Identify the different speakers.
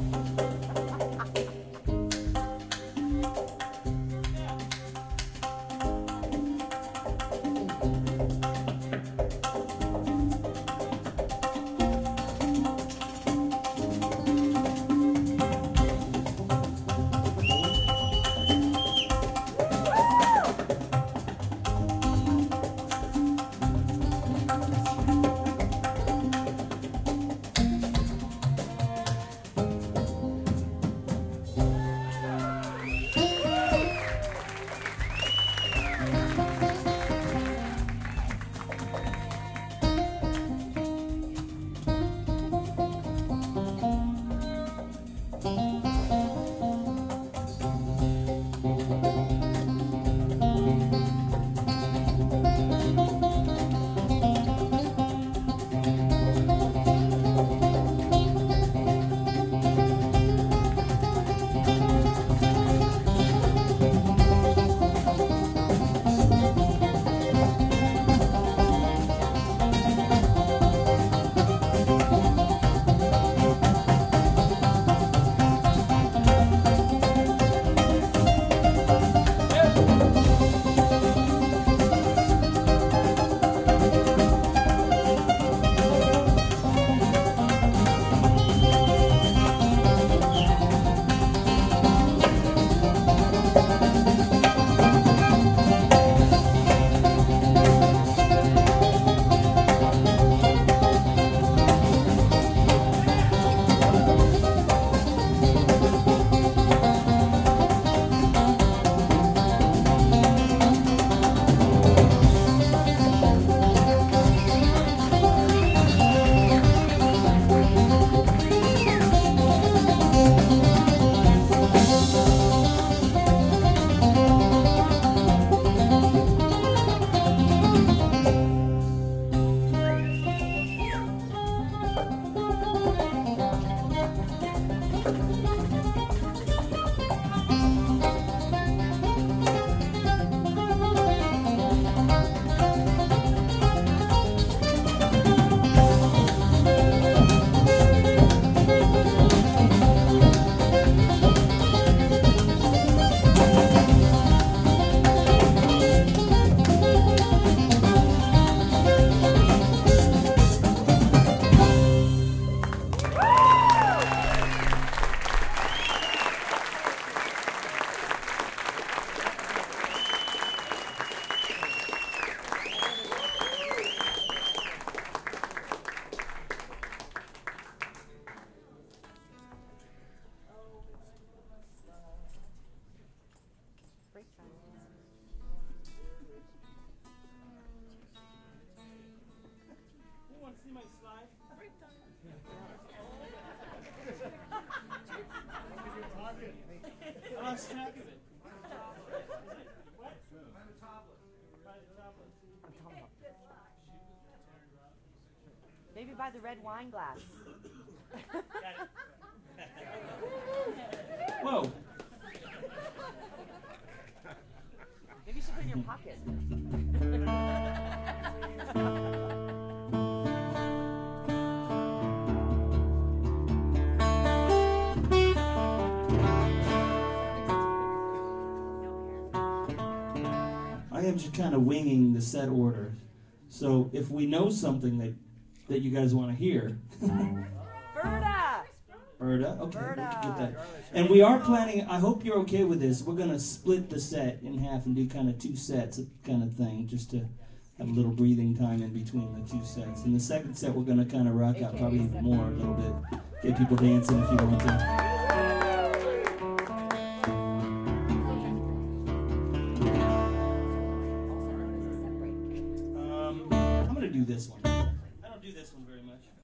Speaker 1: Maybe by the red wine glass.
Speaker 2: Whoa.
Speaker 1: Maybe you should put it in your pocket.
Speaker 2: I am just kind of winging the set order. So if we know something that you guys want to hear.
Speaker 1: Berta!
Speaker 2: Berta? Okay,
Speaker 1: Berta.
Speaker 2: we'll get that. And we are planning, I hope you're okay with this, we're going to split the set in half and do kind of 2 sets kind of thing, just to have a little breathing time in between the 2 sets. And the second set we're going to kind of rock out probably more a little bit. Get people dancing if you want to.